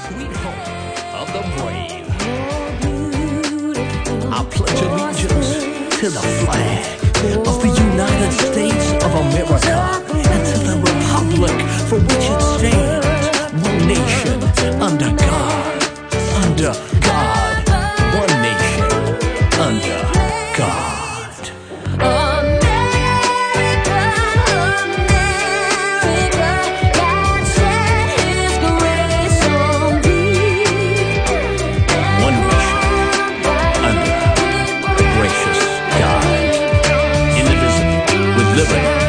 sweet home of the brave. I pledge allegiance to the flag of the United States of America and to the republic for which it stands, one nation, under God, one nation, under God. Living